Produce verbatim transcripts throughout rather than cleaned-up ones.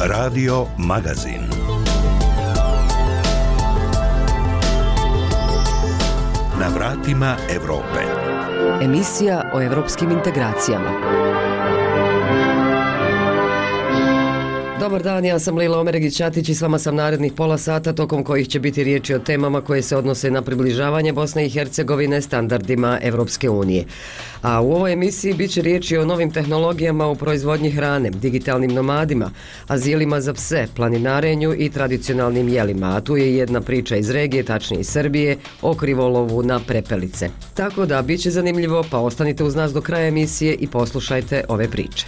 Radio Magazin. Na vratima Evrope. Emisija o evropskim integracijama. Dobar dan, ja sam Lila Omeregić-Ćatić i s vama sam narednih pola sata, tokom kojih će biti riječi o temama koje se odnose na približavanje Bosne i Hercegovine standardima Evropske unije. A u ovoj emisiji bit će riječi o novim tehnologijama u proizvodnji hrane, digitalnim nomadima, azilima za pse, planinarenju i tradicionalnim jelima, a tu je jedna priča iz regije, tačnije iz Srbije, o krivolovu na prepelice. Tako da, bit će zanimljivo, pa ostanite uz nas do kraja emisije i poslušajte ove priče.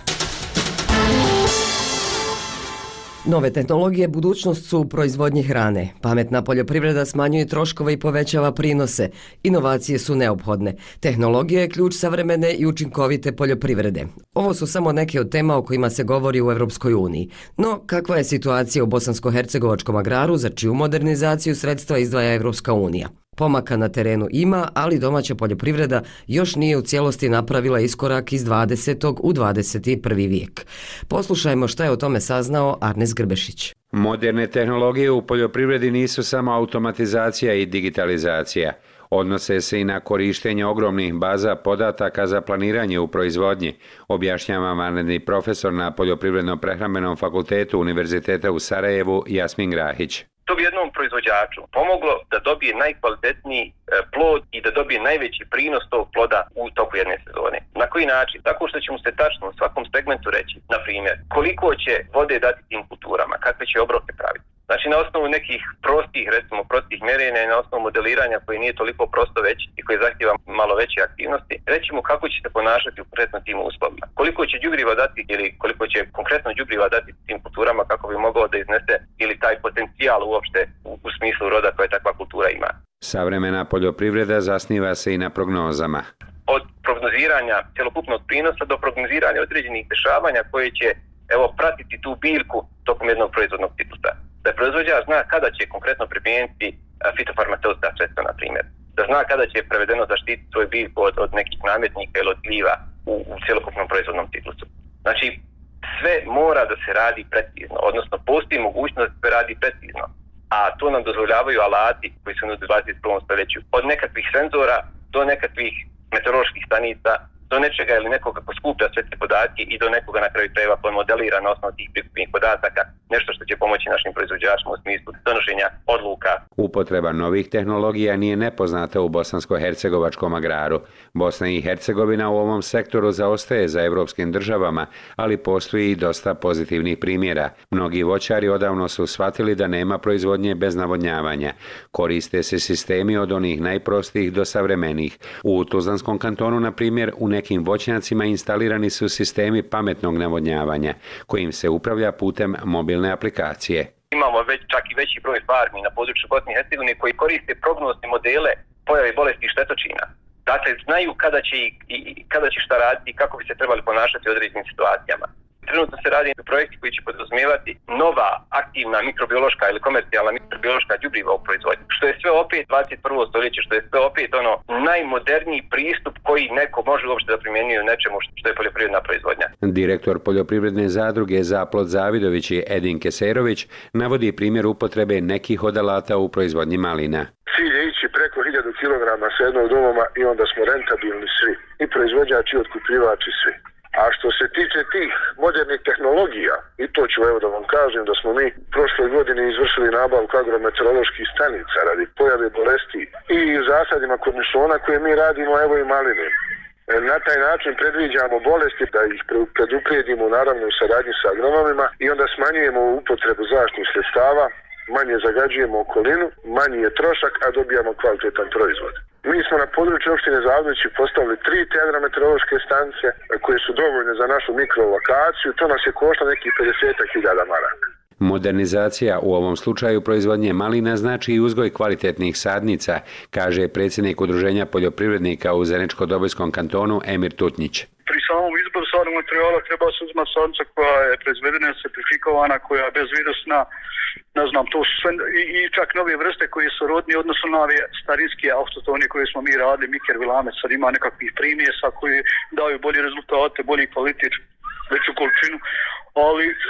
Nove tehnologije budućnost su u proizvodnji hrane. Pametna poljoprivreda smanjuje troškove i povećava prinose. Inovacije su neophodne. Tehnologija je ključ savremene i učinkovite poljoprivrede. Ovo su samo neke od tema o kojima se govori u Evropskoj uniji. No, kakva je situacija u bosansko-hercegovačkom agraru, za čiju modernizaciju sredstva izdvaja Evropska unija? Pomaka na terenu ima, ali domaća poljoprivreda još nije u cijelosti napravila iskorak iz dvadesetog u dvadeset prvi vijek. Poslušajmo šta je o tome saznao Arnes Grbešić. Moderne tehnologije u poljoprivredi nisu samo automatizacija i digitalizacija. Odnose se i na korištenje ogromnih baza podataka za planiranje u proizvodnji, objašnjava vanredni profesor na Poljoprivredno-prehrambenom fakultetu Univerziteta u Sarajevu Jasmin Grahić. To bi jednom proizvođaču pomoglo da dobije najkvalitetniji plod i da dobije najveći prinos tog ploda u toku jedne sezone. Na koji način? Tako što će mu se tačno u svakom segmentu reći, na primjer, koliko će vode dati tim kulturama, kakve će obroke praviti. Znači, na osnovu nekih prostih, recimo prostih mjerenja i na osnovu modeliranja koji nije toliko prosto već i koji zahtjeva malo veće aktivnosti, reći mu kako će se ponašati u konkretno tim uslovima. Koliko će đubriva dati ili koliko će konkretno đubriva dati tim kulturama kako bi mogao da iznese ili taj potencijal uopšte u, u smislu roda koje takva kultura ima. Savremena poljoprivreda zasniva se i na prognozama. Od prognoziranja cjelokupnog prinosa do prognoziranja određenih dešavanja koje će evo pratiti tu biljku tokom jednog proizvodnog ciklusa. Da proizvođač zna kada će konkretno primijeniti fitofarmaceutska sredstva, na primjer. Da zna kada će prevedeno zaštititi svoju biljku od, od nekih nametnika ili od gljiva u, u cjelokupnom proizvodnom ciklusu. Znači, sve mora da se radi precizno, odnosno postoji mogućnost da se radi precizno. A to nam dozvoljavaju alati koji su u dvadeset prvom stoljeću. Od nekakvih senzora do nekakvih meteoroloških stanica, do nečega ili nekoga ko skuplja sve te podatke i do nekoga na kraju krajeva koji modelira na osnovu tih prikupljenih podataka nešto što će pomoći našim proizvođačima u smislu donošenja odluka. Upotreba novih tehnologija nije nepoznata u bosansko-hercegovačkom agraru. Bosna i Hercegovina u ovom sektoru zaostaje za evropskim državama, ali postoji i dosta pozitivnih primjera. Mnogi voćari odavno su shvatili da nema proizvodnje bez navodnjavanja. Koriste se sistemi od onih najprostijih do savremenih. U Tuzlanskom kantonu, na primjer, u nekim voćnjacima instalirani su sistemi pametnog navodnjavanja, kojim se upravlja putem mobilne aplikacije. Imamo već čak i veći broj farmi na području Bosne i Hercegovine koji koriste prognozne modele pojave bolesti i štetočina. Dakle, znaju kada će, i, i, kada će šta raditi i kako bi se trebali ponašati u određenim situacijama. Trenutno se radi projekti koji će podrazumijevati nova aktivna mikrobiološka ili komercijalna mikrobiološka đubriva u proizvodnji. Što je sve opet dvadeset prvo stoljeće, što je sve opet ono najmoderniji pristup koji neko može uopšte da primjenjuje u nečemu što je poljoprivredna proizvodnja. Direktor poljoprivredne zadruge Zaplot Zavidović i Edin Keserović navodi primjer upotrebe nekih od alata u proizvodnji malina. Cilj je ići preko hiljadu kilograma sa jednog domoma i onda smo rentabilni svi. I proizvođači i otkupljivači svi. A što se tiče tih modernih tehnologija, i to ću evo da vam kažem da smo mi prošle godine izvršili nabavku agrometeoroloških stanica radi pojave bolesti i zasadima kornišona koje mi radimo evo i maline. Na taj način predviđamo bolesti da ih preduprijedimo naravno u saradnji sa agronomima i onda smanjujemo upotrebu zaštitnih sredstava, manje zagađujemo okolinu, manji je trošak, a dobijamo kvalitetan proizvod. Mi smo na području opštine Zavidovići postavili tri te agrometeorološke stanice koje su dovoljne za našu mikrolokaciju. To nas je koštalo nekih pedeset hiljada maraka. Modernizacija u ovom slučaju proizvodnje malina znači i uzgoj kvalitetnih sadnica, kaže predsjednik Udruženja poljoprivrednika u Zeničko-Dobojskom kantonu Emir Tutnjić. Pri samom izboru sadnog materijala treba se uzmati sadnica koja je proizvedena, certifikovana, koja je bezvirusna, ne znam, to su sve i, i čak nove vrste koje su rodni odnosno na ove starinske autohtone koje smo mi radili, Miker Vilamec, sad ima nekakvih primjesa koji daju bolje rezultate, bolji kvalitet, veću količinu, ali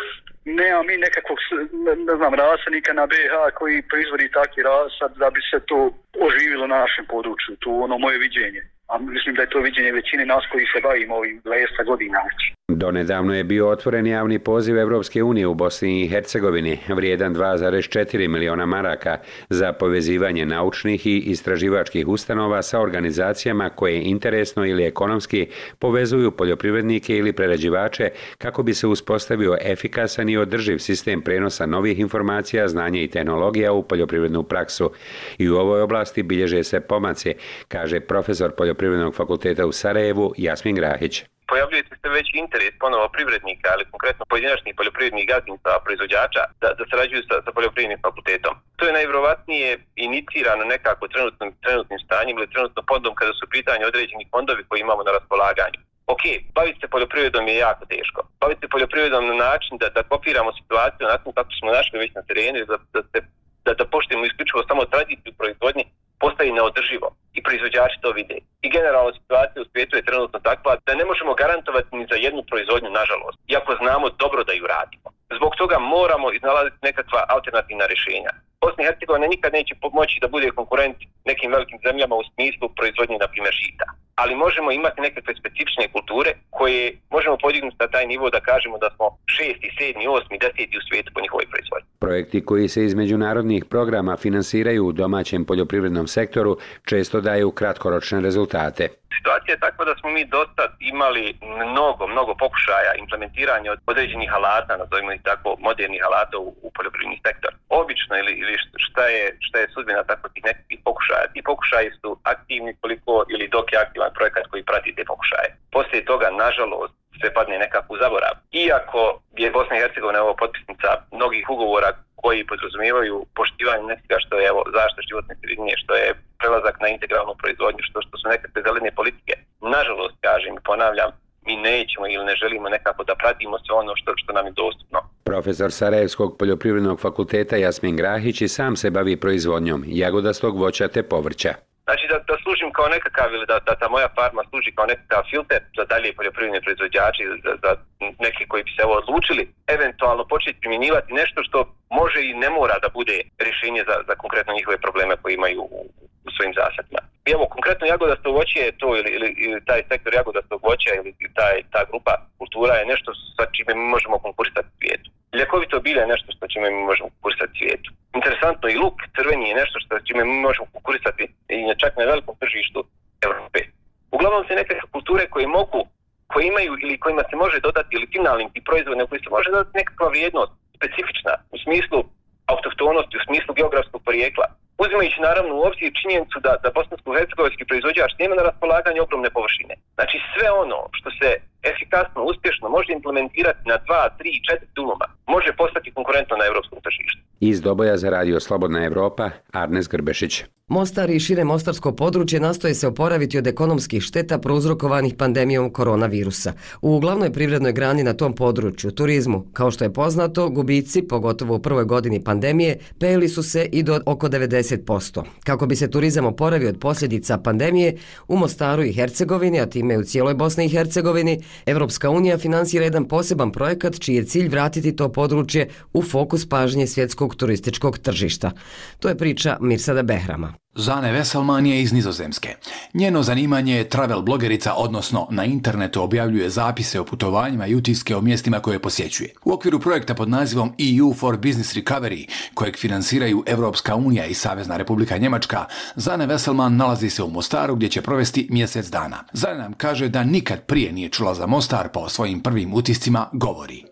nema mi nekakvog, ne znam, rasadnika na B H koji proizvodi takvi rasad da bi se to oživilo na našem području. To ono moje viđenje. A mislim da je to viđenje većine nas koji se bavimo ovim dvadeset godina. Donedavno je bio otvoren javni poziv Evropske unije u Bosni i Hercegovini, vrijedan dva zarez četiri miliona maraka za povezivanje naučnih i istraživačkih ustanova sa organizacijama koje interesno ili ekonomski povezuju poljoprivrednike ili prerađivače kako bi se uspostavio efikasan i održiv sistem prenosa novih informacija, znanja i tehnologija u poljoprivrednu praksu. I u ovoj oblasti bilježe se pomaci, kaže profesor Poljoprivrednog fakulteta u Sarajevu Jasmin Grahić. Pojavljuje se već interes ponovo privrednika, ali konkretno pojedinačnih poljoprivrednih gazdinstava, proizvođača, da, da sarađuju sa, sa poljoprivrednim fakultetom. To je najvjerovatnije inicirano nekako trenutnim, trenutnim stanjem ili trenutnom fondom kada su pitanje određeni fondovi koji imamo na raspolaganju. Ok, baviti se poljoprivredom je jako teško. Baviti se poljoprivredom na način da, da kopiramo situaciju onako kako smo našli već na terenu, da, da, da, da poštujemo isključivo samo tradiciju proizvodnje, postaje neodrživo i proizvođači to vide. I generalno situacija u svijetu je trenutno takva da ne možemo garantovati ni za jednu proizvodnju, nažalost, iako znamo dobro da ju radimo. Zbog toga moramo iznalaziti nekakva alternativna rješenja. Bosna i Hercegovina nikad neće pomoći da bude konkurent nekim velikim zemljama u smislu proizvodnje, na primjer, žita. Ali možemo imati nekakve specifične kulture koje možemo podignuti na taj nivo da kažemo da smo šesti, sedmi, osmi, deseti u svijetu po njihovoj proizvodnji. Projekti koji se iz međunarodnih programa finansiraju u domaćem poljoprivrednom sektoru često daju kratkoročne rezultate. Situacija je takva da smo mi dosta imali mnogo, mnogo pokušaja implementiranja od određenih alata, nazovimo ih tako, modernih alata u, u poljoprivredni sektor. Obično ili, ili šta je, šta je sudbina tako tih nekakvih pokušaja? Ti pokušaji su aktivni koliko ili dok je aktivan projekat koji prati te pokušaje. Poslije toga, nažalost, sve padne nekako u zaborav. Iako je Bosna i Hercegovina ovo potpisnica mnogih ugovora koji podrazumijevaju poštivanje nečega što je evo, zaštita životne sredine, što je prelazak na integralnu proizvodnju, što, što su nekakve zelene politike. Nažalost, kažem i ponavljam, mi nećemo ili ne želimo nekako da pratimo sve ono što, što nam je dostupno. Profesor Sarajevskog poljoprivrednog fakulteta Jasmin Grahić i sam se bavi proizvodnjom jagodastog voća te povrća. Znači da, da služim kao nekakav ili da, da ta moja farma služi kao nekakav filter za dalje poljoprivredne proizvođače, za, za neke koji bi se ovo odlučili, eventualno početi primjenjivati nešto što može i ne mora da bude rješenje za, za konkretno njihove probleme koje imaju u, u svojim zasadima. I evo, konkretno jagodasto voće je to ili, ili, ili taj sektor jagodastog voća ili taj, ta grupa kultura je nešto sa čime mi možemo konkurisati svijetu. Ljekovito bilje je nešto sa čime mi možemo konkurisati svijetu. Interesantno, i luk crveni je nešto sa čime mi možemo konkurisati i čak na velikom tržištu Evrope. Uglavnom se neke kulture koje mogu, koje imaju ili kojima se može dodati ili finalnim i proizvodima koji se može dodati nekakva vrijednost specifična u smislu autohtonosti, u smislu geografskog porijekla. Uzimajući naravno u obzir činjenicu da, da bosansko-hercegovački proizvođač nema na raspolaganju ogromne površine. Znači sve ono što se efikasno, uspješno može implementirati na dva, tri, četiri dunuma može postati konkurentno na europskom tržištu. Iz Doboja za radio Slobodna Evropa, Arnes Grbešić. Mostar i šire mostarsko područje nastoje se oporaviti od ekonomskih šteta prouzrokovanih pandemijom koronavirusa. U glavnoj privrednoj grani na tom području, turizmu, kao što je poznato, gubici, pogotovo u prvoj godini pandemije, peli su se i do oko devedeset posto. Kako bi se turizam oporavio od posljedica pandemije, u Mostaru i Hercegovini, a time i u cijeloj Bosni i Hercegovini, Evropska unija finansira jedan poseban projekat čiji je cilj vratiti to područje u fokus pažnje svjetskog turističkog tržišta. To je priča Mirsada Behrama. Zane Veselman je iz Nizozemske. Njeno zanimanje je travel blogerica, odnosno na internetu objavljuje zapise o putovanjima i utiske o mjestima koje posjećuje. U okviru projekta pod nazivom E U for Business Recovery, kojeg finansiraju Evropska unija i Savezna Republika Njemačka, Zane Veselman nalazi se u Mostaru gdje će provesti mjesec dana. Zane nam kaže da nikad prije nije čula za Mostar, pa o svojim prvim utiscima govori.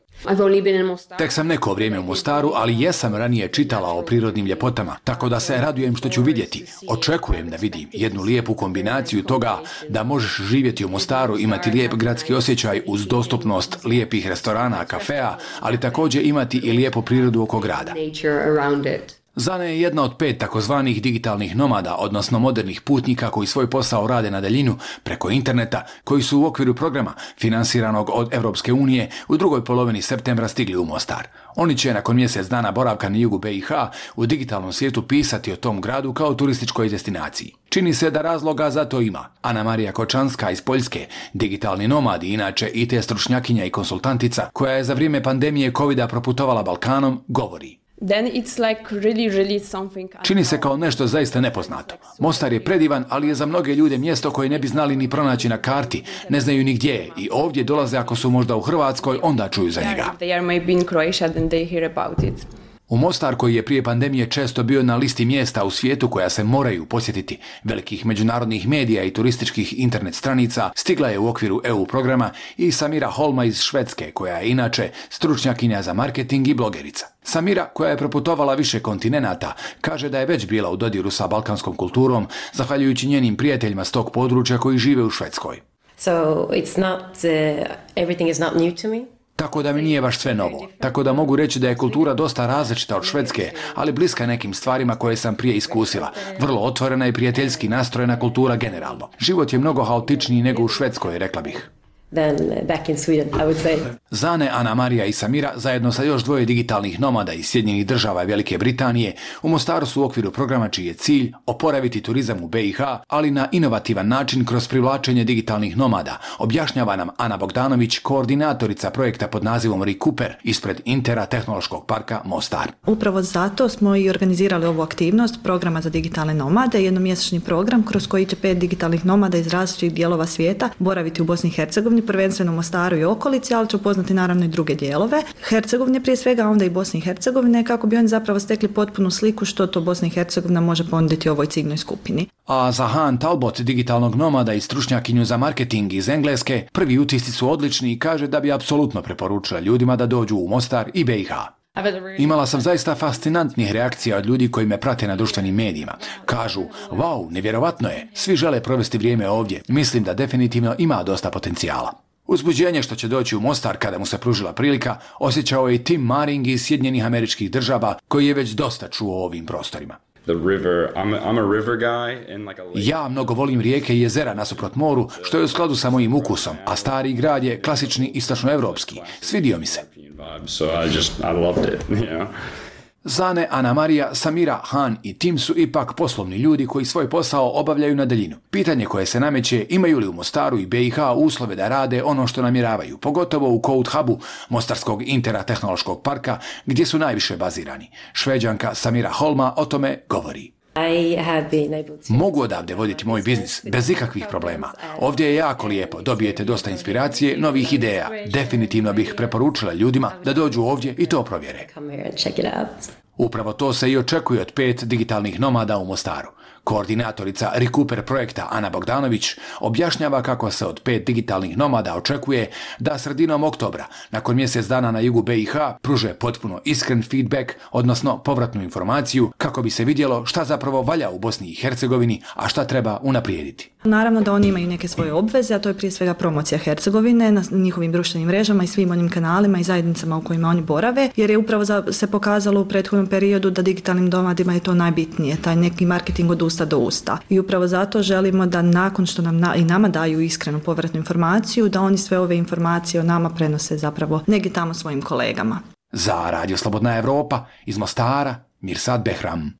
Tek sam neko vrijeme u Mostaru, ali jesam ranije čitala o prirodnim ljepotama, tako da se radujem što ću vidjeti. Očekujem da vidim jednu lijepu kombinaciju toga da možeš živjeti u Mostaru, imati lijep gradski osjećaj uz dostupnost lijepih restorana, kafea, ali također imati i lijepu prirodu oko grada. Zane je jedna od pet takozvanih digitalnih nomada, odnosno modernih putnika koji svoj posao rade na daljinu preko interneta, koji su u okviru programa finansiranog od Europske unije u drugoj polovini septembra stigli u Mostar. Oni će nakon mjesec dana boravka na jugu be i ha u digitalnom svijetu pisati o tom gradu kao turističkoj destinaciji. Čini se da razloga za to ima. Ana Marija Kočanska iz Poljske, digitalni nomad i inače i te stručnjakinja i konsultantica, koja je za vrijeme pandemije kovida proputovala Balkanom, govori. Then it's like really, really something... Čini se kao nešto zaista nepoznato. Mostar je predivan, ali je za mnoge ljude mjesto koje ne bi znali ni pronaći na karti, ne znaju ni gdje je i ovdje dolaze ako su možda u Hrvatskoj, onda čuju za njega. They are maybe in Croatia, then they hear about it. U Mostar, koji je prije pandemije često bio na listi mjesta u svijetu koja se moraju posjetiti, velikih međunarodnih medija i turističkih internet stranica, stigla je u okviru e u programa i Samira Holma iz Švedske, koja je inače stručnjakinja za marketing i blogerica. Samira, koja je proputovala više kontinenata, kaže da je već bila u dodiru sa balkanskom kulturom, zahvaljujući njenim prijateljima s tog područja koji žive u Švedskoj. So it's not, uh, everything is not new to me. Tako da mi nije baš sve novo. Tako da mogu reći da je kultura dosta različita od Švedske, ali bliska nekim stvarima koje sam prije iskusila. Vrlo otvorena i prijateljski nastrojena kultura generalno. Život je mnogo haotičniji nego u Švedskoj, rekla bih. Than back in Sweden, I would say. Zane, Ana Marija i Samira, zajedno sa još dvoje digitalnih nomada iz Sjedinjenih Država i Velike Britanije, u Mostaru su u okviru programa čiji je cilj oporaviti turizam u be i ha, ali na inovativan način kroz privlačenje digitalnih nomada, objašnjava nam Ana Bogdanović, koordinatorica projekta pod nazivom Recuper ispred Intera tehnološkog parka Mostar. Upravo zato smo i organizirali ovu aktivnost programa za digitalne nomade, jednomjesečni program kroz koji će pet digitalnih nomada iz različitih dijelova svijeta boraviti u Bosni i Hercegovini, prvenstveno Mostaru i okolici, ali će upoznati naravno i druge dijelove Hercegovine prije svega, a onda i Bosne i Hercegovine, kako bi oni zapravo stekli potpunu sliku što to Bosna i Hercegovina može ponuditi ovoj ciljnoj skupini. A za Han Talbot, digitalnog nomada i stručnjakinju za marketing iz Engleske, prvi utisci su odlični i kaže da bi apsolutno preporučila ljudima da dođu u Mostar i be i ha. Imala sam zaista fascinantnih reakcija od ljudi koji me prate na društvenim medijima. Kažu, wow, nevjerovatno je, svi žele provesti vrijeme ovdje, mislim da definitivno ima dosta potencijala. Uzbuđenje što će doći u Mostar kada mu se pružila prilika osjećao je i Tim Maring iz Sjedinjenih Američkih Država, koji je već dosta čuo o ovim prostorima. The river, I'm a, I'm a river guy and like a lake. Ja mnogo volim rijeke i jezera nasuprot moru, što je u skladu sa mojim ukusom, a stari grad je klasični istočnoevropski. Svidio mi se. So I just, I loved it, you know. Zane, Ana Marija, Samira, Han i Tim su ipak poslovni ljudi koji svoj posao obavljaju na daljinu. Pitanje koje se nameće, imaju li u Mostaru i be i ha uslove da rade ono što namjeravaju, pogotovo u Code Hubu Mostarskog Intera tehnološkog parka, gdje su najviše bazirani. Šveđanka Samira Holma o tome govori. I have been able to... Mogu odavde voditi moj biznis bez ikakvih problema. Ovdje je jako lijepo, dobijete dosta inspiracije, novih ideja. Definitivno bih preporučila ljudima da dođu ovdje i to provjere. Upravo to se i očekuje od pet digitalnih nomada u Mostaru. Koordinatorica Recuper projekta Ana Bogdanović objašnjava kako se od pet digitalnih nomada očekuje da sredinom oktobra, nakon mjesec dana na jugu be i ha, pruže potpuno iskren feedback, odnosno povratnu informaciju, kako bi se vidjelo šta zapravo valja u Bosni i Hercegovini, a šta treba unaprijediti. Naravno da oni imaju neke svoje obveze, a to je prije svega promocija Hercegovine na njihovim društvenim mrežama i svim onim kanalima i zajednicama u kojima oni borave, jer je upravo se pokazalo u prethodnom periodu da digitalnim nomadima je to najbitnije, taj neki marketing od usta do usta. I upravo zato želimo da nakon što nam na, i nama daju iskrenu povratnu informaciju, da oni sve ove informacije o nama prenose zapravo negdje tamo svojim kolegama. Za Radio Slobodna Evropa iz Mostara, Mirsad Behram.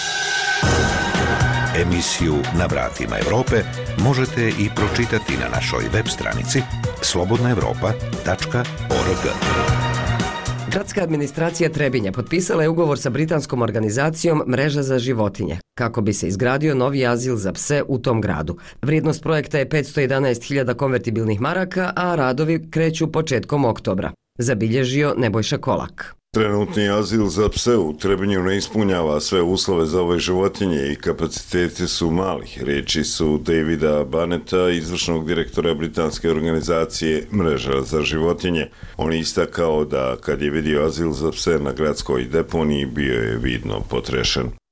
Emisiju Na vratima Europe možete i pročitati na našoj web stranici slobodna evropa tačka org. Gradska administracija Trebinja potpisala je ugovor sa britanskom organizacijom Mreža za životinje kako bi se izgradio novi azil za pse u tom gradu. Vrijednost projekta je petsto jedanaest hiljada konvertibilnih maraka, a radovi kreću početkom oktobra. Zabilježio Nebojša Kolak. Trenutni azil za pse u Trebinju ne ispunjava sve uslove za ove životinje i kapaciteti su mali. Riječi su Davida Baneta, izvršnog direktora britanske organizacije Mreža za životinje. On je istakao da kad je vidio azil za pse na gradskoj deponiji bio je vidno potrešen.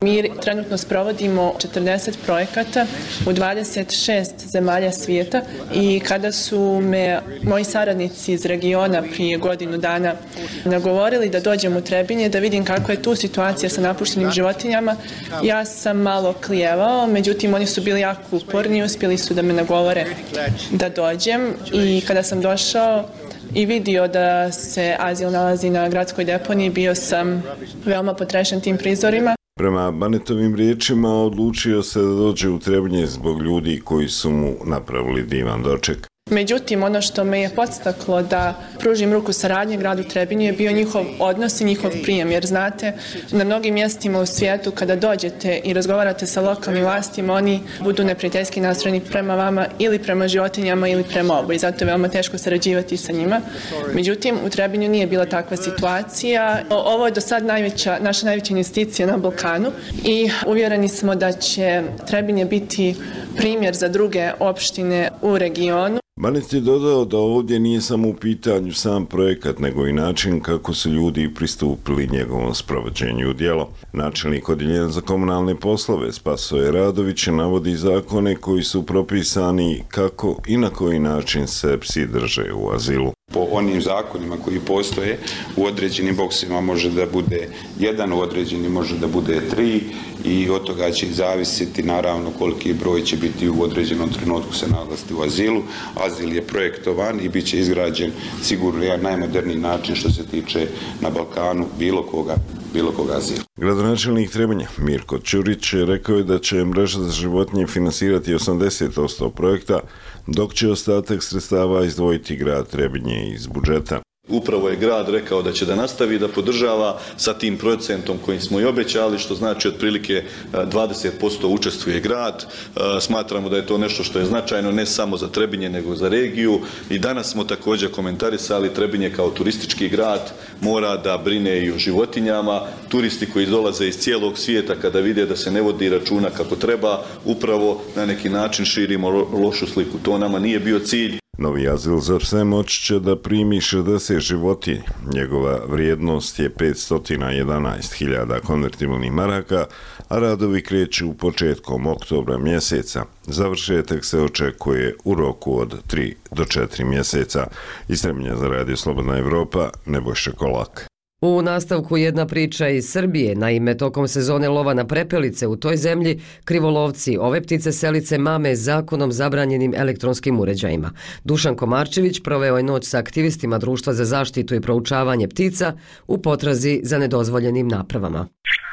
Mi trenutno sprovodimo četrdeset projekata u dvadeset šest zemalja svijeta i kada su me moji saradnici iz regiona prije godinu dana nagovorili da dođem u Trebinje, da vidim kako je tu situacija sa napuštenim životinjama, ja sam malo klijevao, međutim oni su bili jako uporni i uspjeli su da me nagovore da dođem i kada sam došao i vidio da se azil nalazi na gradskoj deponiji, bio sam veoma potrešen tim prizorima. Prema Banetovim riječima odlučio se da dođe u Trebinje zbog ljudi koji su mu napravili divan doček. Međutim, ono što me je podstaklo da pružim ruku saradnje gradu Trebinju je bio njihov odnos i njihov prijem, jer znate, na mnogim mjestima u svijetu kada dođete i razgovarate sa lokalnim vlastima, oni budu neprijateljski nastrojeni prema vama ili prema životinjama ili prema oboje, zato je veoma teško sarađivati sa njima. Međutim, u Trebinju nije bila takva situacija. Ovo je do sad najveća, naša najveća investicija na Balkanu i uvjereni smo da će Trebinje biti primjer za druge opštine u regionu. Banet je dodao da ovdje nije samo u pitanju sam projekat, nego i način kako su ljudi pristupili njegovom sprovođenju u djelo. Načelnik odjeljenja za komunalne poslove Spasoje Radović navodi zakone koji su propisani kako i na koji način se psi drže u azilu. Po onim zakonima koji postoje, u određenim boksima može da bude jedan, u određenim može da bude tri i od toga će zavisiti naravno koliki broj će biti u određenom trenutku se nalaziti u azilu. Azil je projektovan i bit će izgrađen sigurno jedan najmoderniji način što se tiče na Balkanu bilo koga, bilo koga azila. Gradonačelnik Trebinja Mirko Ćurić rekao je da će mreža za životinje finansirati osamdeset posto projekta, dok će ostatak sredstava izdvojiti grad Trebinje iz budžeta. Upravo je grad rekao da će da nastavi da podržava sa tim procentom kojim smo i obećali, što znači otprilike dvadeset posto učestvuje grad. Smatramo da je to nešto što je značajno ne samo za Trebinje nego za regiju i danas smo također komentarisali Trebinje kao turistički grad mora da brine i o životinjama. Turisti koji dolaze iz cijelog svijeta kada vide da se ne vodi računa kako treba, upravo na neki način širimo lošu sliku. To nama nije bio cilj. Novi azil za pse moći će da primi šezdeset životinja. Njegova vrijednost je petsto jedanaest hiljada konvertibilnih maraka, a radovi kreću početkom oktobra mjeseca. Završetak se očekuje u roku od tri do četiri mjeseca. Iz Trebinja za Radio Slobodna Evropa, Nebojša Kolak. U nastavku jedna priča iz Srbije. Naime, tokom sezone lova na prepelice u toj zemlji, krivolovci ove ptice selice mame zakonom zabranjenim elektronskim uređajima. Dušan Komarčević proveo je noć sa aktivistima Društva za zaštitu i proučavanje ptica u potrazi za nedozvoljenim napravama.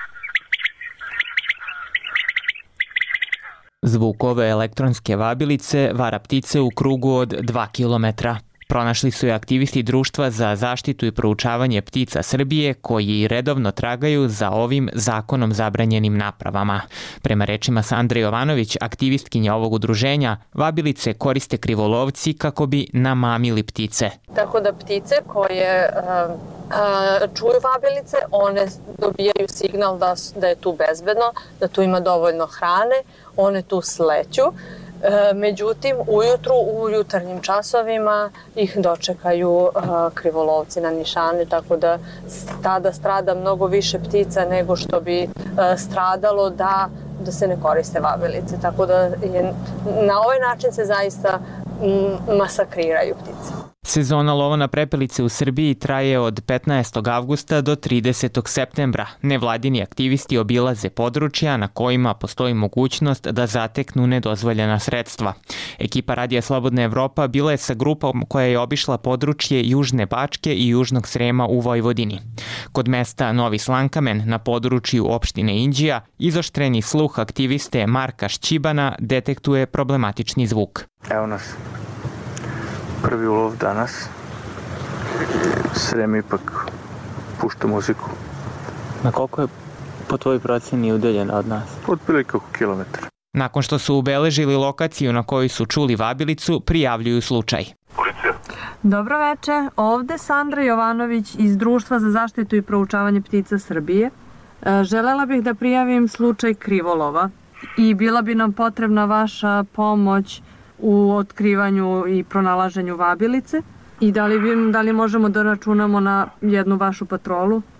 Zvuk ove elektronske vabilice vara ptice u krugu od dva kilometra. Pronašli su je aktivisti Društva za zaštitu i proučavanje ptica Srbije koji redovno tragaju za ovim zakonom zabranjenim napravama. Prema rečima Sandre Jovanović, aktivistkinja ovog udruženja, vabilice koriste krivolovci kako bi namamili ptice. Tako da ptice koje uh, uh, čuju vabilice, one dobijaju signal da, da je tu bezbedno, da tu ima dovoljno hrane, one tu sleću. E, međutim, ujutru, u jutarnjim časovima ih dočekaju a, krivolovci na nišani, tako da tada strada mnogo više ptica nego što bi a, stradalo da, da se ne koriste vabilice. Tako da je, na ovaj način se zaista m, masakriraju ptice. Sezona lova na prepelice u Srbiji traje od petnaestog avgusta do tridesetog septembra. Nevladini aktivisti obilaze područja na kojima postoji mogućnost da zateknu nedozvoljena sredstva. Ekipa Radija Slobodna Evropa bila je sa grupom koja je obišla područje Južne Bačke i Južnog Srema u Vojvodini. Kod mesta Novi Slankamen na području opštine Inđija izoštreni sluh aktiviste Marka Šćibana detektuje problematični zvuk. Evo nas. Prvi ulov danas. Srem ipak pušta muziku. Na koliko je po tvojoj procjeni udaljen od nas? Otprilike oko kilometra. Nakon što su ubeležili lokaciju na kojoj su čuli vabilicu, prijavljuju slučaj. Policija. Dobro veče, ovde Sandra Jovanović iz Društva za zaštitu i proučavanje ptica Srbije. Želela bih da prijavim slučaj krivolova i bila bi nam potrebna vaša pomoć u otkrivanju i pronalaženju vabilice i da li, bi, da li možemo da računamo na jednu vašu patrolu? Može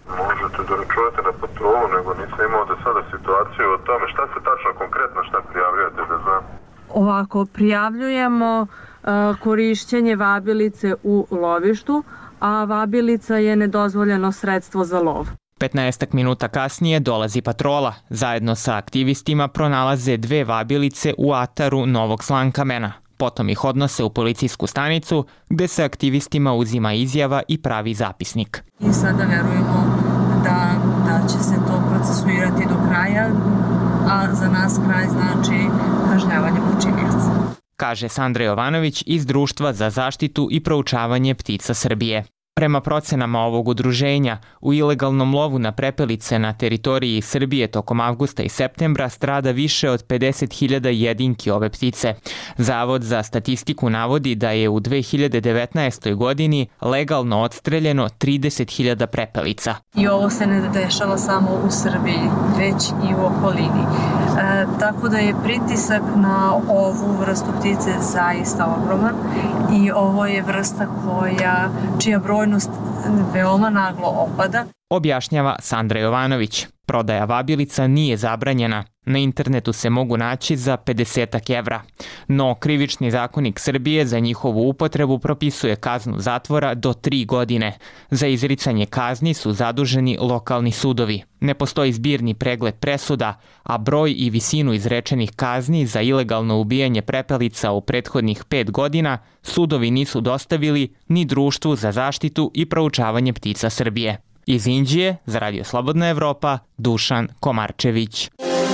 možete da računate na patrolu, nego nisam imao do sada situaciju o tome. Šta se tačno konkretno šta prijavljujete da znam? Ovako, prijavljujemo uh, korišćenje vabilice u lovištu, a vabilica je nedozvoljeno sredstvo za lov. petnaest minuta kasnije dolazi patrola. Zajedno sa aktivistima pronalaze dve vabilice u ataru Novog Slankamena. Potom ih odnose u policijsku stanicu gde se aktivistima uzima izjava i pravi zapisnik. I sada verujemo da, da će se to procesuirati do kraja, a za nas kraj znači kažnjavanje počinioca. Kaže Sandra Jovanović iz Društva za zaštitu i proučavanje ptica Srbije. Prema procenama ovog udruženja, u ilegalnom lovu na prepelice na teritoriji Srbije tokom avgusta i septembra strada više od pedeset hiljada jedinki ove ptice. Zavod za statistiku navodi da je u dve hiljade devetnaestoj. godini legalno odstreljeno trideset hiljada prepelica. I ovo se ne dešava samo u Srbiji, već i u okolini. E, tako da je pritisak na ovu vrstu ptice zaista ogroman i ovo je vrsta koja, čija brojnost veoma naglo opada. Objašnjava Sandra Jovanović. Prodaja vabilica nije zabranjena. Na internetu se mogu naći za pedeset evra. No, Krivični zakonik Srbije za njihovu upotrebu propisuje kaznu zatvora do tri godine. Za izricanje kazni su zaduženi lokalni sudovi. Ne postoji zbirni pregled presuda, a broj i visinu izrečenih kazni za ilegalno ubijanje prepelica u prethodnih pet godina sudovi nisu dostavili ni Društvu za zaštitu i proučavanje ptica Srbije. Iz Inđije, za Radio Slobodna Evropa, Dušan Komarčević.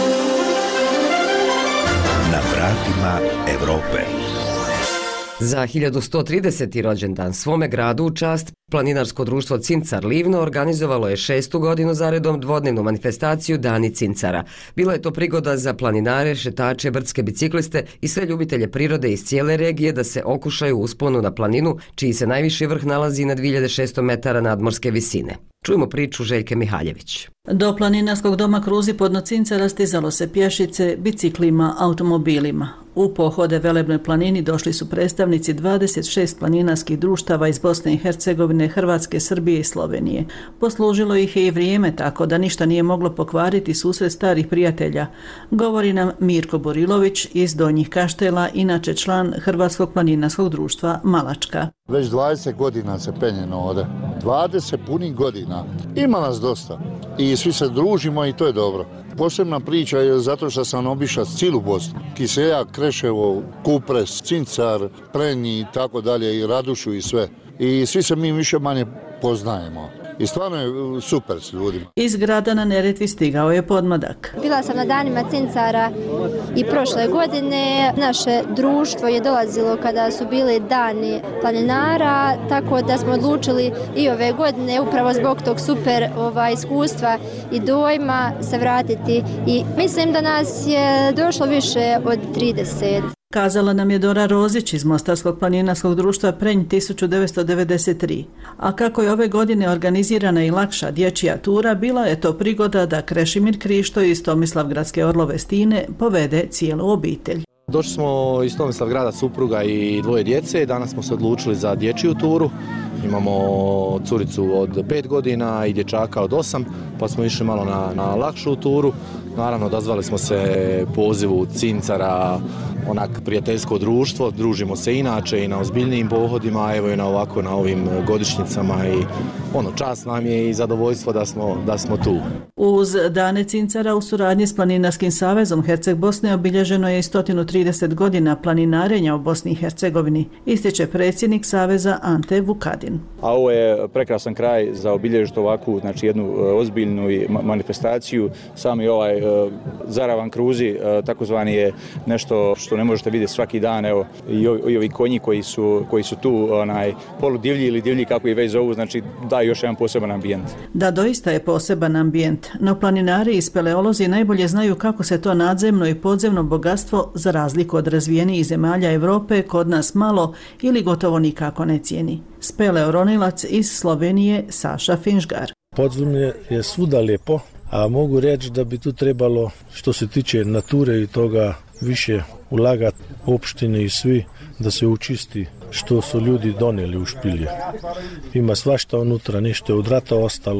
Na vratima Evrope. Za hiljadu sto trideseti rođendan svome gradu u čast planinarsko društvo Cincar Livno organizovalo je šestu godinu zaredom dvodnevnu manifestaciju Dani Cincara. Bila je to prigoda za planinare, šetače, brdske bicikliste i sve ljubitelje prirode iz cijele regije da se okušaju usponu na planinu, čiji se najviši vrh nalazi na dve hiljade šesto metara nadmorske visine. Čujemo priču Željke Mihaljević. Do planinarskog doma Kruzi pod Cincara stizalo se pješice, biciklima, automobilima. U pohode Velebnoj planini došli su predstavnici dvadeset šest planinarskih društava iz Bosne i Hercegovine, Hrvatske, Srbije i Slovenije. Poslužilo ih je i vrijeme, tako da ništa nije moglo pokvariti susret starih prijatelja, govori nam Mirko Borilović iz Donjih Kaštela, inače član Hrvatskog planinarskog društva Malačka. Već dvadeset godina se penjeno ovdje. dvadeset punih godina. Ima nas dosta. I svi se družimo i to je dobro. Posebna priča je zato što sam obišao cijelu Bosnu. Kiseljak, Kreševo, Kupres, Cincar, Prenji i tako dalje, i Radušu i sve. I svi se mi više manje poznajemo. I stvarno je super s ljudima. Iz grada na Neretvi stigao je podmladak. Bila sam na danima Cincara i prošle godine. Naše društvo je dolazilo kada su bili dani planinara, tako da smo odlučili i ove godine upravo zbog tog super ovaj, iskustva i dojma se vratiti. I mislim da nas je došlo više od trideset. Kazala nam je Dora Rozić iz Mostarskog planinarskog društva Prenj hiljadu devetsto devedeset tri. A kako je ove godine organizirana i lakša dječja tura, bila je to prigoda da Krešimir Krišto iz Tomislavgradske Orlove Stine povede cijelu obitelj. Došli smo iz Tomislavgrada, supruga i dvoje djece. Danas smo se odlučili za dječju turu. Imamo curicu od pet godina i dječaka od osam, pa smo išli malo na, na lakšu turu. Naravno, odazvali smo se pozivu Cincara, onak prijateljsko društvo, družimo se inače i na ozbiljnijim pohodima, evo i na ovako na ovim godišnjicama i ono, čast nam je i zadovoljstvo da smo, da smo tu. Uz Dane Cincara u suradnji s Planinarskim savezom Herceg Bosne obilježeno je i sto trideset godina planinarenja u Bosni i Hercegovini, ističe predsjednik saveza Ante Vukadin. A ovo je prekrasan kraj za obilježiti ovakvu, znači jednu ozbiljnu manifestaciju. Sami ovaj zaravan Kruzi, takozvani je nešto što ne možete vidjeti svaki dan, evo i ovi, i ovi konji koji su, koji su tu onaj poludivlji ili divlji kako ih već zovu, znači daju još jedan poseban ambijent. Da, doista je poseban ambijent, no planinari i speleolozi najbolje znaju kako se to nadzemno i podzemno bogatstvo, za razliku od razvijenijih zemalja Europe, kod nas malo ili gotovo nikako ne cijeni. Speleoronilac iz Slovenije Saša Finžgar. Podzemlje je svuda lijepo, a mogu reći da bi tu trebalo, što se tiče nature i toga, više ulagati opštine i svi da se učisti što su ljudi donijeli u špilje. Ima svašta unutra, ništa je od rata ostalo.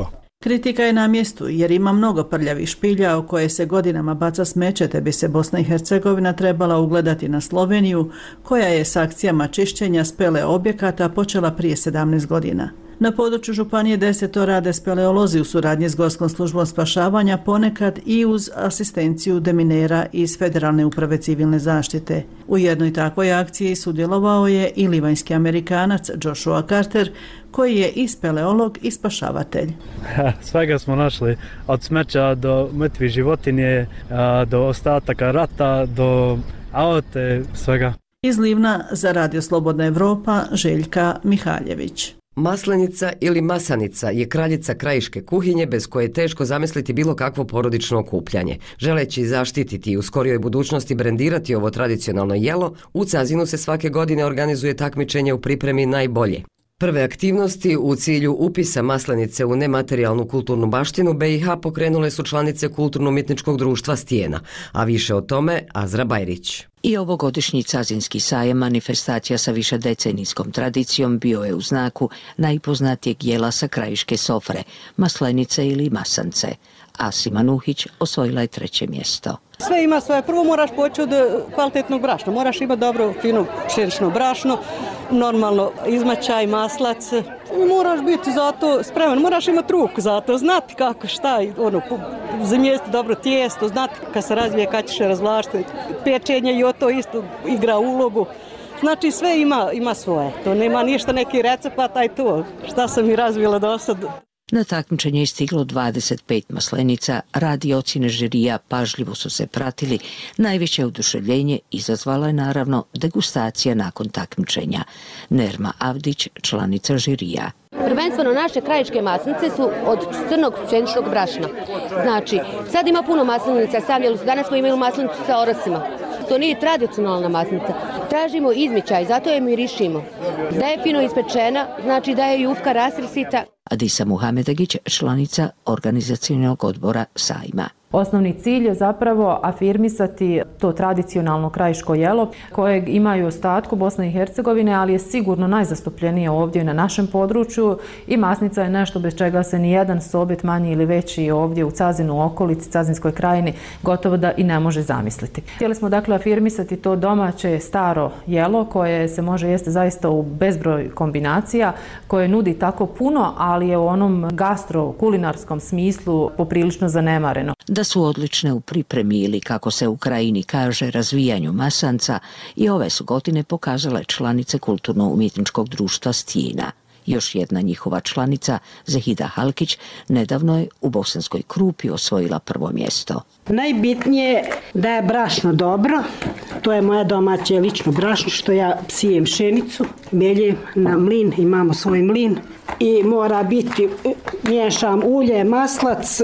Kritika je na mjestu jer ima mnogo prljavih špilja u koje se godinama baca smeće, te bi se Bosna i Hercegovina trebala ugledati na Sloveniju, koja je s akcijama čišćenja spele objekata počela prije sedamnaest godina. Na području Županije deseto rade speleolozi u suradnji s Gorskom službom spašavanja, ponekad i uz asistenciju deminera iz Federalne uprave civilne zaštite. U jednoj takvoj akciji sudjelovao je i livanjski Amerikanac Joshua Carter, koji je i speleolog i spašavatelj. Svega smo našli, od smeća do mrtvih životinje, do ostataka rata, do aute, svega. Iz Livna za Radio Slobodna Evropa, Željka Mihaljević. Maslenica ili masanica je kraljica krajiške kuhinje bez koje je teško zamisliti bilo kakvo porodično okupljanje. Želeći zaštititi i u skorijoj budućnosti brendirati ovo tradicionalno jelo, u Cazinu se svake godine organizuje takmičenje u pripremi najbolje. Prve aktivnosti u cilju upisa maslenice u nematerijalnu kulturnu baštinu B i H pokrenule su članice Kulturno-umjetničkog društva Stijena, a više o tome Azra Bajrić. I ovogodišnji Cazinski sajam, manifestacija sa višedecenijskom tradicijom, bio je u znaku najpoznatijeg jela sa krajiške sofre, maslenice ili masance. Asima Nuhić osvojila je treće mjesto. Sve ima svoje. Prvo moraš poći od kvalitetnog brašna. Moraš imati dobro, fino pšenično brašno, normalno izmačaj, maslac. Moraš biti za to spreman, moraš imati ruku za to, znati kako, šta, ono, zamijesti dobro tijesto, znati kad se razvije, kad ćeš je razvlaštiti. Pečenje i o to isto igra ulogu. Znači sve ima, ima svoje. To nema ništa neki recept, taj to. Šta sam i razvila do sad. Na takmičenje je stiglo dvadeset pet maslenica, radi ocjene žirija pažljivo su se pratili. Najveće oduševljenje izazvala je naravno degustacija nakon takmičenja. Nerma Avdić, članica žirija. Prvenstveno naše krajiške masnice su od crnog pšeničnog brašna. Znači, sad ima puno maslinica, sam jel danas smo imali maslinicu sa orasima. To nije tradicionalna masnica. Tražimo izmičaj, zato je mirišimo. Da je fino ispečena, znači da je jufka rasrsita. Adisa Muhamedagić, članica organizacionalnog odbora sajma. Osnovni cilj je zapravo afirmisati to tradicionalno krajiško jelo kojeg imaju u ostatku Bosne i Hercegovine, ali je sigurno najzastupljenije ovdje na našem području i masnica je nešto bez čega se ni jedan sobit manji ili veći ovdje u Cazinu, okolici, Cazinskoj krajini gotovo da i ne može zamisliti. Htjeli smo dakle afirmisati to domaće staro jelo koje se može jesti zaista u bezbroj kombinacija, koje nudi tako puno, ali je u onom gastro-kulinarskom smislu poprilično zanemareno. Da su odlične u pripremi ili, kako se u krajini kaže, razvijanju masanca, i ove su godine pokazale članice Kulturno-umjetničkog društva Stijena. Još jedna njihova članica, Zehida Halkić, nedavno je u Bosanskoj Krupi osvojila prvo mjesto. Najbitnije je da je brašno dobro, to je moje domaće lično brašno što ja sijem pšenicu, meljem na mlin, imamo svoj mlin i mora biti, miješam ulje, maslac,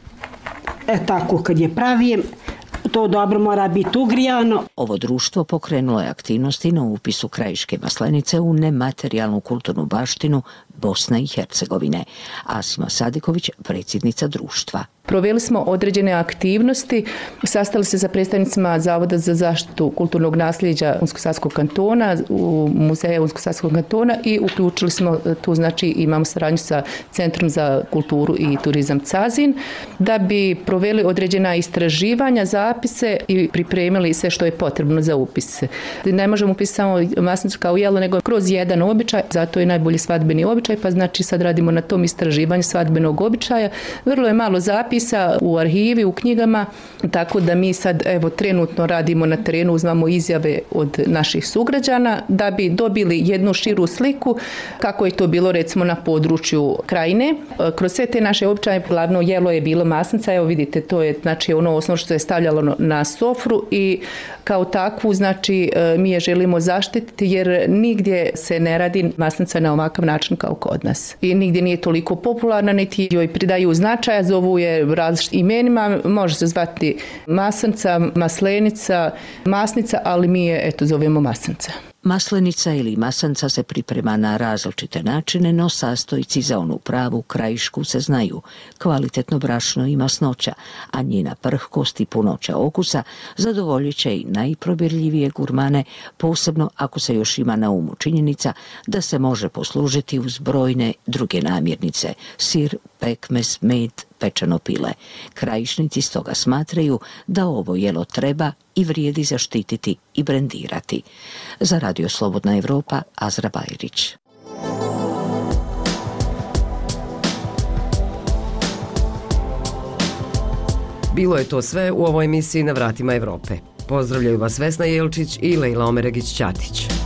e tako kad je pravijem, to dobro mora biti ugrijano. Ovo društvo pokrenulo je aktivnosti na upisu krajiške maslenice u nematerijalnu kulturnu baštinu Bosne i Hercegovine. Asima Sadiković, predsjednica društva. Proveli smo određene aktivnosti, sastali se sa predstavnicima Zavoda za zaštitu kulturnog nasljeđa Unsko-Sanskog kantona, u muzeja Unsko-Sanskog kantona i uključili smo tu, znači imamo saradnju sa Centrom za kulturu i turizam Cazin, da bi proveli određena istraživanja, zapise i pripremili sve što je potrebno za upise. Ne možemo upisati samo masnicu kao jelo, nego kroz jedan običaj, zato je najbolji svadbeni običaj, pa znači sad radimo na tom istraživanju svadbenog običaja. Vrlo je malo zapisa u arhivi, u knjigama, tako da mi sad evo trenutno radimo na terenu, uzmamo izjave od naših sugrađana da bi dobili jednu širu sliku kako je to bilo recimo na području krajine. Kroz sve te naše običaje glavno jelo je bilo masnica, evo vidite to je znači ono osnovno što je stavljalo na sofru i kao takvu znači mi je želimo zaštititi jer nigdje se ne radi masnica na ovakav način kao kod nas. I nigdje nije toliko popularna, niti joj pridaju značaja, zovu je različitim imenima, može se zvati masanca, maslenica, masnica, ali mi je eto zovemo masanca. Maslenica ili masanca se priprema na različite načine, no sastojci za onu pravu krajišku se znaju. Kvalitetno brašno i masnoća, a njena prhkost i punoća okusa zadovoljit će i najprobirljivije gurmane, posebno ako se još ima na umu činjenica da se može poslužiti uz brojne druge namirnice, sir, pekmez, med, pečeno pile. Krajišnici stoga smatraju da ovo jelo treba i vrijedi zaštititi i brendirati. Za Radio Slobodna Evropa, Azra Bajrić. Bilo je to sve u ovoj emisiji Na vratima Evrope. Pozdravljaju vas Vesna Jelčić i Lejla Omeregić-Ćatić.